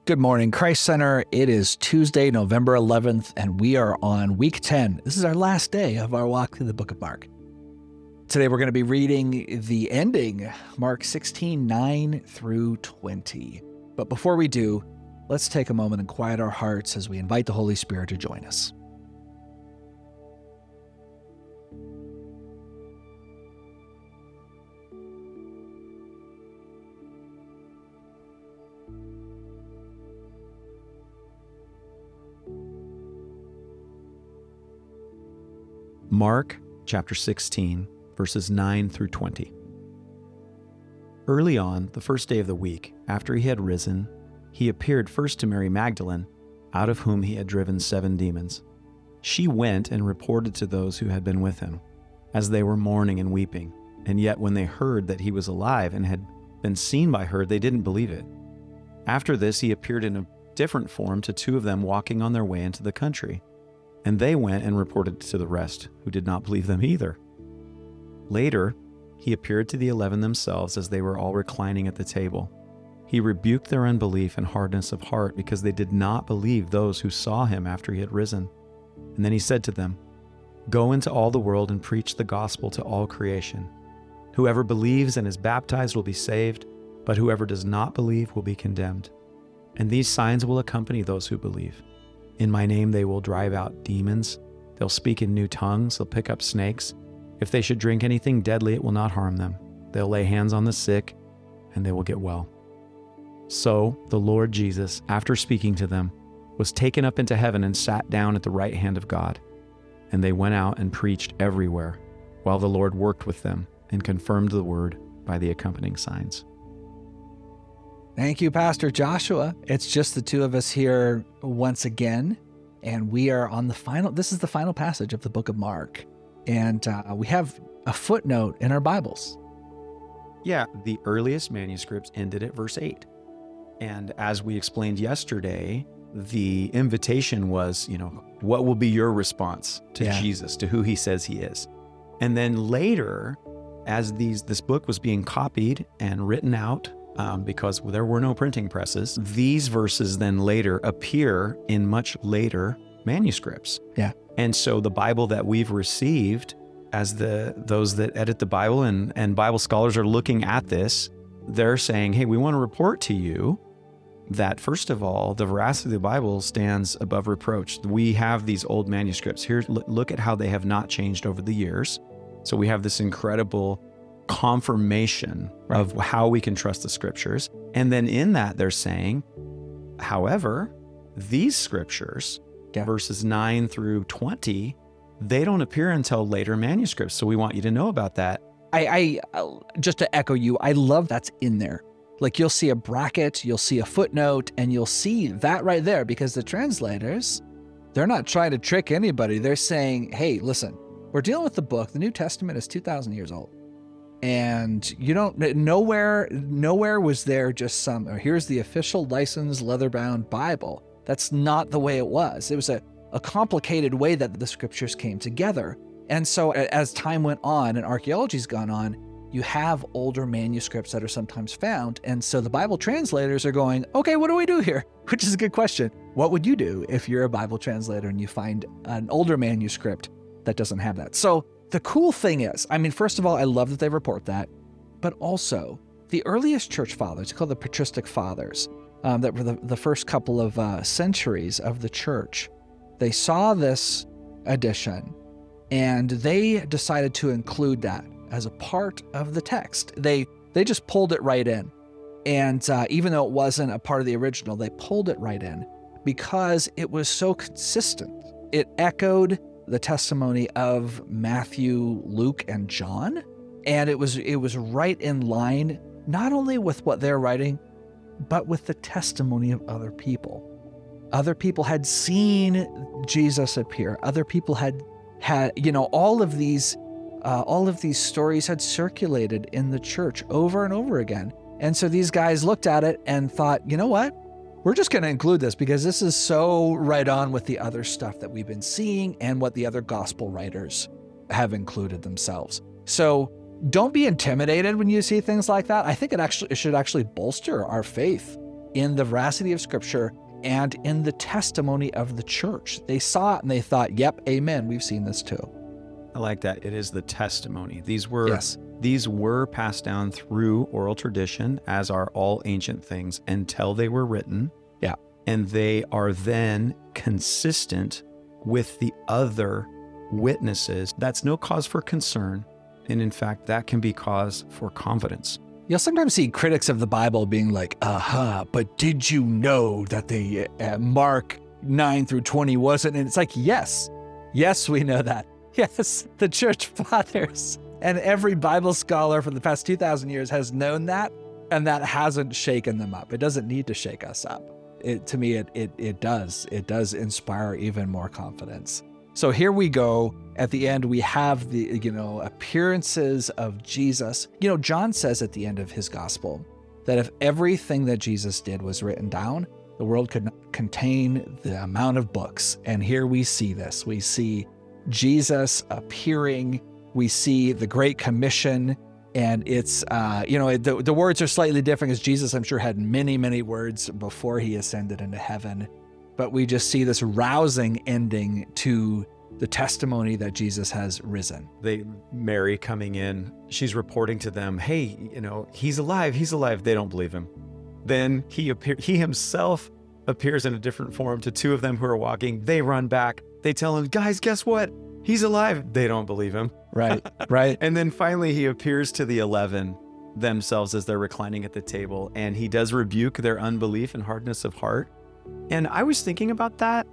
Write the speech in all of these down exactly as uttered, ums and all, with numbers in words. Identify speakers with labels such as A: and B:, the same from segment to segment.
A: Good morning, Christ Center. It is Tuesday, November eleventh, and we are on week ten. This is our last day of our walk through the book of Mark. Today we're going to be reading the ending, Mark sixteen, nine through twenty. But before we do, let's take a moment and quiet our hearts as we invite the Holy Spirit to join us.
B: Mark chapter sixteen, verses nine through twenty. Early on, the first day of the week, after he had risen, he appeared first to Mary Magdalene, out of whom he had driven seven demons. She went and reported to those who had been with him, as they were mourning and weeping. And yet when they heard that he was alive and had been seen by her, they didn't believe it. After this, he appeared in a different form to two of them walking on their way into the country. And they went and reported to the rest, who did not believe them either. Later, he appeared to the eleven themselves as they were all reclining at the table. He rebuked their unbelief and hardness of heart because they did not believe those who saw him after he had risen. And then he said to them, "Go into all the world and preach the gospel to all creation. Whoever believes and is baptized will be saved, but whoever does not believe will be condemned. And these signs will accompany those who believe. In my name they will drive out demons. They'll speak in new tongues. They'll pick up snakes. If they should drink anything deadly, it will not harm them. They'll lay hands on the sick, and they will get well." So the Lord Jesus, after speaking to them, was taken up into heaven and sat down at the right hand of God. And they went out and preached everywhere, while the Lord worked with them and confirmed the word by the accompanying signs.
A: Thank you, Pastor Joshua. It's just the two of us here once again, and we are on the final, this is the final passage of the book of Mark. And uh, we have a footnote in our Bibles.
B: Yeah, the earliest manuscripts ended at verse eight. And as we explained yesterday, the invitation was, you know, what will be your response to
A: Yeah.
B: Jesus, to who he says he is? And then later, as these this book was being copied and written out, um, because there were no printing presses, these verses then later appear in much later manuscripts.
A: Yeah.
B: And so the Bible that we've received, as the those that edit the Bible and, and Bible scholars are looking at this, they're saying, hey, we want to report to you that, first of all, the veracity of the Bible stands above reproach. We have these old manuscripts. Here, look at how they have not changed over the years. So we have this incredible confirmation
A: Right.
B: of how we can trust the scriptures. And then in that, they're saying, however, these scriptures,
A: Yeah.
B: verses nine through twenty, they don't appear until later manuscripts. So we want you to know about that.
A: I, I uh, just to echo you, I love that's in there. Like you'll see a bracket, you'll see a footnote, and you'll see that right there because the translators, they're not trying to trick anybody. They're saying, hey, listen, we're dealing with the book. The New Testament is two thousand years old. And you don't, nowhere, nowhere was there just some, or here's the official licensed leather-bound Bible. That's not the way it was. It was a, a complicated way that the scriptures came together. And so as time went on and archaeology's gone on, you have older manuscripts that are sometimes found. And so the Bible translators are going, okay, what do we do here? Which is a good question. What would you do if you're a Bible translator and you find an older manuscript that doesn't have that? So the cool thing is, I mean, first of all, I love that they report that, but also the earliest church fathers, called the patristic fathers, um, that were the, the first couple of uh, centuries of the church, they saw this addition and they decided to include that as a part of the text. They they just pulled it right in. And uh, even though it wasn't a part of the original, they pulled it right in because it was so consistent. It echoed the testimony of Matthew, Luke, and John. And it was it was right in line, not only with what they're writing, but with the testimony of other people. Other people had seen Jesus appear. Other people had had, you know, all of these uh, all of these stories had circulated in the church over and over again. And so these guys looked at it and thought, you know what? We're just going to include this because this is so right on with the other stuff that we've been seeing and what the other gospel writers have included themselves. So don't be intimidated when you see things like that. I think it actually it should actually bolster our faith in the veracity of Scripture and in the testimony of the church. They saw it and they thought, yep, amen, we've seen this too.
B: I like that. It is the testimony. These were
A: Yes.
B: these were passed down through oral tradition, as are all ancient things, until they were written.
A: Yeah.
B: And they are then consistent with the other witnesses. That's no cause for concern. And in fact, that can be cause for confidence.
A: You'll sometimes see critics of the Bible being like, uh-huh, but did you know that the uh, Mark nine through twenty wasn't? And it's like, yes, yes, we know that. Yes, the church fathers and every Bible scholar for the past two thousand years has known that, and that hasn't shaken them up. It doesn't need to shake us up. It, to me, it, it, it does. It does inspire even more confidence. So here we go. At the end, we have the, you know, appearances of Jesus. You know, John says at the end of his gospel that if everything that Jesus did was written down, the world could not contain the amount of books. And here we see this. We see Jesus appearing. We see the Great Commission. And it's, uh, you know, the, the words are slightly different because Jesus, I'm sure, had many, many words before he ascended into heaven. But we just see this rousing ending to the testimony that Jesus has risen.
B: They, Mary coming in, she's reporting to them, hey, you know, he's alive, he's alive. They don't believe him. Then he appear, he himself appears in a different form to two of them who are walking. They run back. They tell him, guys, guess what? He's alive. They don't believe him.
A: Right, right.
B: And then finally he appears to the eleven themselves as they're reclining at the table. And he does rebuke their unbelief and hardness of heart. And I was thinking about that.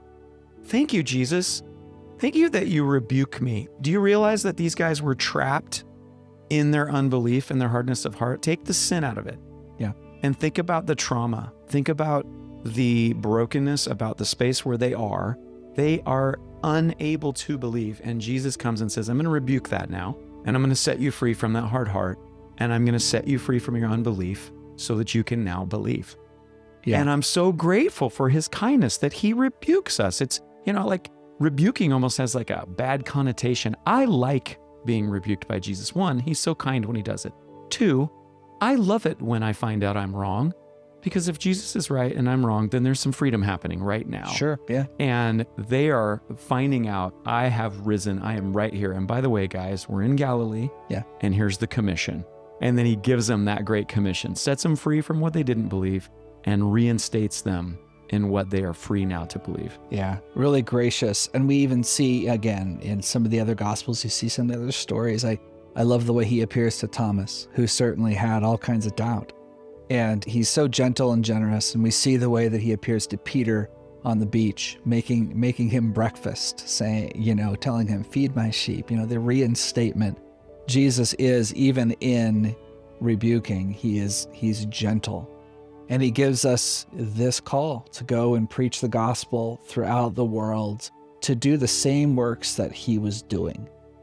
B: Thank you, Jesus. Thank you that you rebuke me. Do you realize that these guys were trapped in their unbelief and their hardness of heart? Take the sin out of it.
A: Yeah.
B: And think about the trauma. Think about the brokenness, about the space where they are. They are unable to believe. And Jesus comes and says, I'm going to rebuke that now. And I'm going to set you free from that hard heart. And I'm going to set you free from your unbelief so that you can now believe.
A: Yeah.
B: And I'm so grateful for his kindness that he rebukes us. It's, you know, like rebuking almost has like a bad connotation. I like being rebuked by Jesus. One, he's so kind when he does it. Two, I love it when I find out I'm wrong, because if Jesus is right and I'm wrong, then there's some freedom happening right now.
A: Sure, yeah.
B: And they are finding out I have risen. I am right here. And by the way, guys, we're in Galilee.
A: Yeah.
B: And here's the commission. And then he gives them that great commission, sets them free from what they didn't believe, and reinstates them in what they are free now to believe.
A: Yeah, really gracious. And we even see, again, in some of the other Gospels, you see some of the other stories. I, I love the way he appears to Thomas, who certainly had all kinds of doubt. And he's so gentle and generous. And we see the way that he appears to Peter on the beach, making making him breakfast, saying, you know, telling him, feed my sheep. You know, the reinstatement. Jesus is, even in rebuking, he is he's gentle. And he gives us this call to go and preach the gospel throughout the world, to do the same works that he was doing.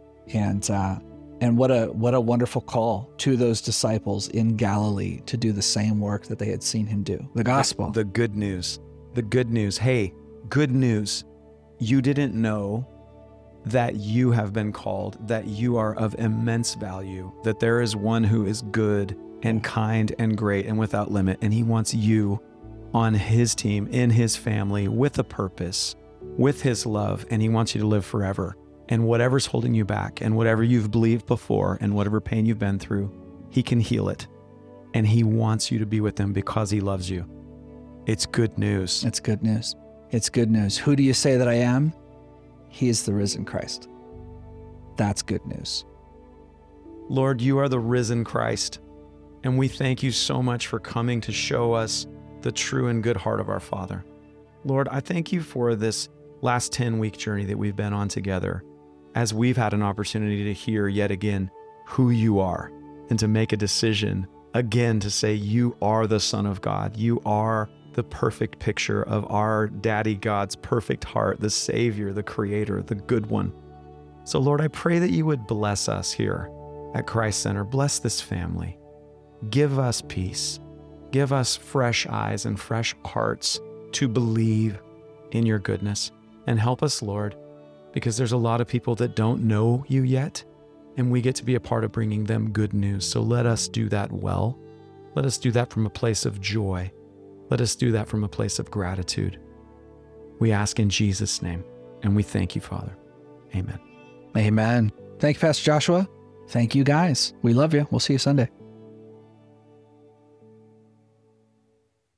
A: And uh, and what a what a wonderful call to those disciples in Galilee to do the same work that they had seen him do. The gospel.
B: The good news. The good news. Hey, good news. You didn't know that you have been called, that you are of immense value, that there is one who is good and kind and great and without limit. And he wants you on his team, in his family, with a purpose, with his love. And he wants you to live forever. And whatever's holding you back and whatever you've believed before and whatever pain you've been through, he can heal it. And he wants you to be with him because he loves you. It's good news.
A: It's good news. It's good news. Who do you say that I am? He is the risen Christ. That's good news.
B: Lord, you are the risen Christ. And we thank you so much for coming to show us the true and good heart of our Father. Lord, I thank you for this last ten-week journey that we've been on together, as we've had an opportunity to hear yet again who you are and to make a decision again to say you are the Son of God. You are the perfect picture of our Daddy God's perfect heart, the Savior, the Creator, the good one. So Lord, I pray that you would bless us here at Christ Center. Bless this family. Give us peace. Give us fresh eyes and fresh hearts to believe in your goodness. And help us, Lord, because there's a lot of people that don't know you yet, and we get to be a part of bringing them good news. So let us do that well. Let us do that from a place of joy, Let us do that from a place of gratitude. We ask in Jesus' name, and we thank you, Father. Amen.
A: Amen. Thank you, Pastor Joshua. Thank you, guys. We love you. We'll see you Sunday.